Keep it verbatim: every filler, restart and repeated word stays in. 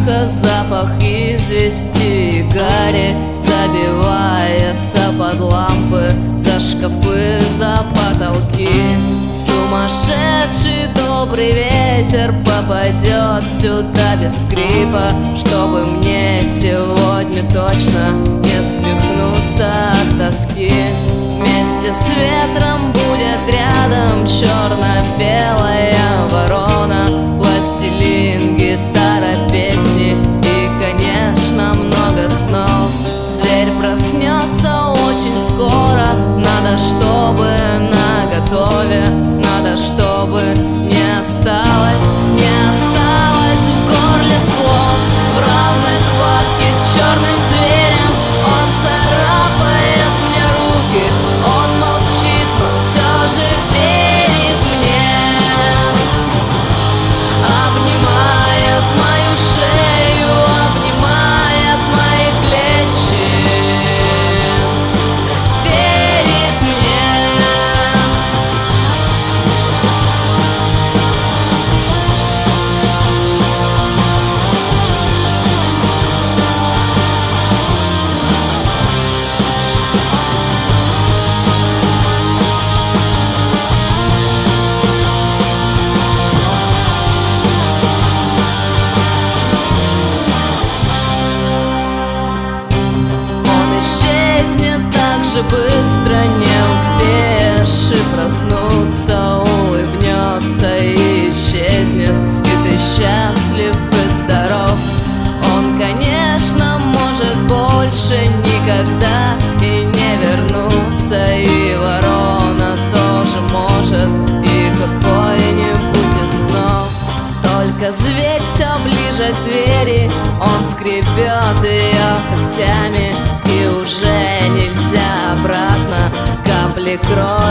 тихо запах извести и гари забивается под лампы, за шкафы, за потолки. Сумасшедший добрый ветер попадет сюда без скрипа, чтобы мне сегодня точно не свихнуться от тоски. Вместе с ветром будет рядом черно-белая ворона, пластилин, гитара, песни и, конечно, много снов. Зверь проснется очень скоро, надо, чтобы наготове, надо, чтобы не осталось, не осталось в горле слов. В равной схватке с черным зверем он царапает мне руки, он молчит, но все же верит мне. Обнимает мою шею, обнимает мои плечи, верит мне. Быстро не успеешь и проснуться, улыбнется и исчезнет, и ты счастлив и здоров. Он, конечно, может больше никогда и не вернуться, и ворона тоже может, и какой-нибудь из снов. Только зверь все ближе к двери, он скребет ее когтями, и уже нельзя обратно. Капли крови